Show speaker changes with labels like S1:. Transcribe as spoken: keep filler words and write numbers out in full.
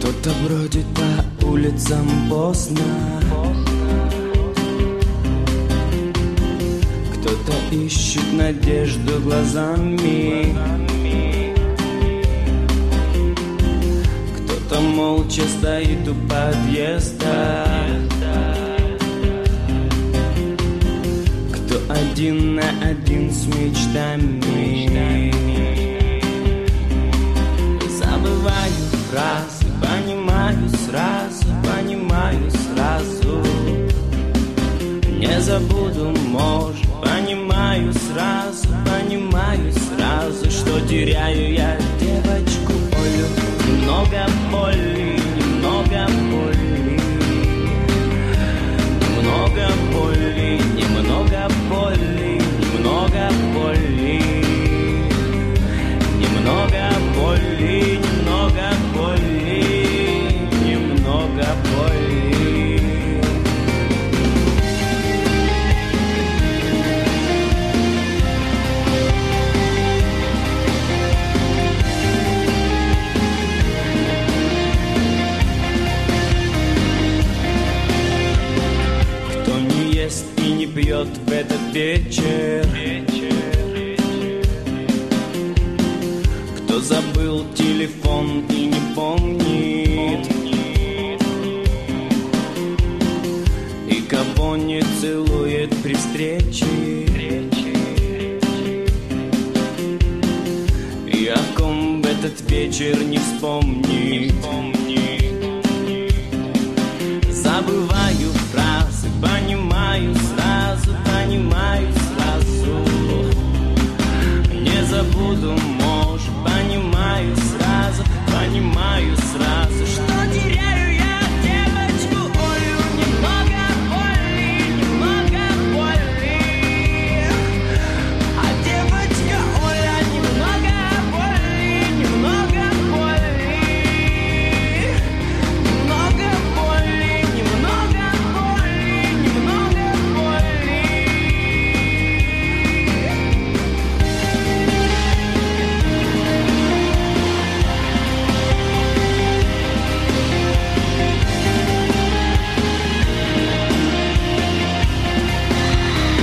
S1: Кто-то бродит по улицам поздно, кто-то ищет надежду глазами, кто-то молча стоит у подъезда, кто один на один с мечтами. Забываю фразы, понимаю сразу, понимаю сразу. Не забуду, может, понимаю сразу, понимаю сразу, что теряю я девочку Олю. Немного боли, немного боли, немного боли, немного боли, немного боли, немного боли, немного боли, немного боли. Кто не ест и не пьет в этот вечер, кто забыл телефон и не помнит, и кого не целует при встрече, и о ком в этот вечер не вспомнит.